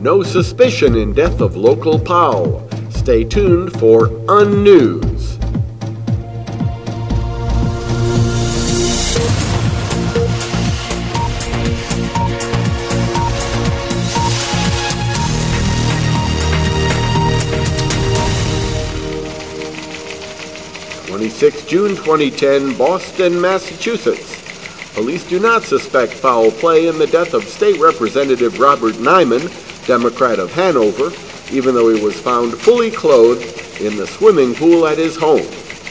No suspicion in death of local POW. Stay tuned for Unnews. June 2010, Boston, Massachusetts. Police do not suspect foul play in the death of State Representative Robert Niman, Democrat of Hanover, even though he was found fully clothed in the swimming pool at his home.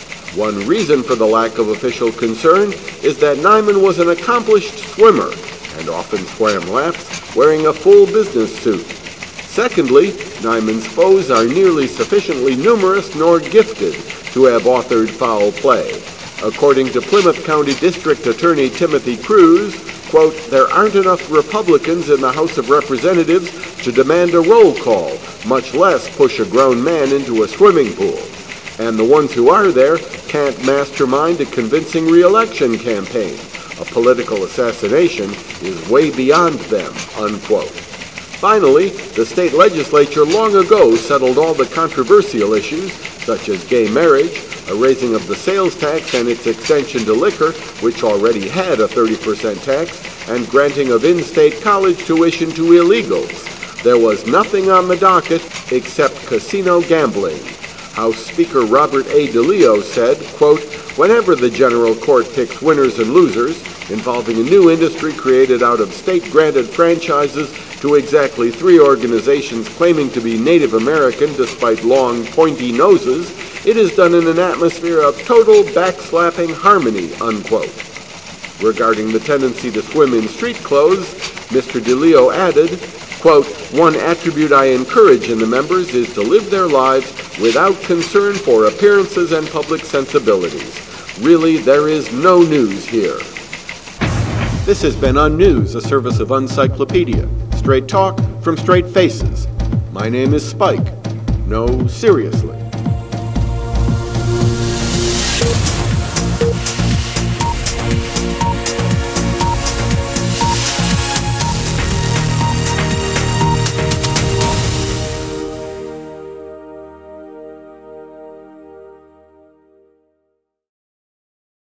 One reason for the lack of official concern is that Niman was an accomplished swimmer and often swam laps wearing a full business suit. Secondly, Niman's foes are nearly sufficiently numerous nor gifted to have authored foul play. According to Plymouth County District Attorney Timothy Cruz, quote, "There aren't enough Republicans in the House of Representatives to demand a roll call, much less push a grown man into a swimming pool. And the ones who are there can't mastermind a convincing re-election campaign. A political assassination is way beyond them," unquote. Finally, the state legislature long ago settled all the controversial issues, such as gay marriage, a raising of the sales tax and its extension to liquor, which already had a 30% tax, and granting of in-state college tuition to illegals. There was nothing on the docket except casino gambling. House Speaker Robert A. DeLeo said, quote, "Whenever the general court picks winners and losers, involving a new industry created out of state-granted franchises to exactly 3 organizations claiming to be Native American despite long, pointy noses, it is done in an atmosphere of total backslapping harmony," unquote. Regarding the tendency to swim in street clothes, Mr. DeLeo added, quote, "One attribute I encourage in the members is to live their lives without concern for appearances and public sensibilities. Really, there is no news here." This has been Unnews, a service of Uncyclopedia. Straight talk from straight faces. My name is Spike. No, seriously.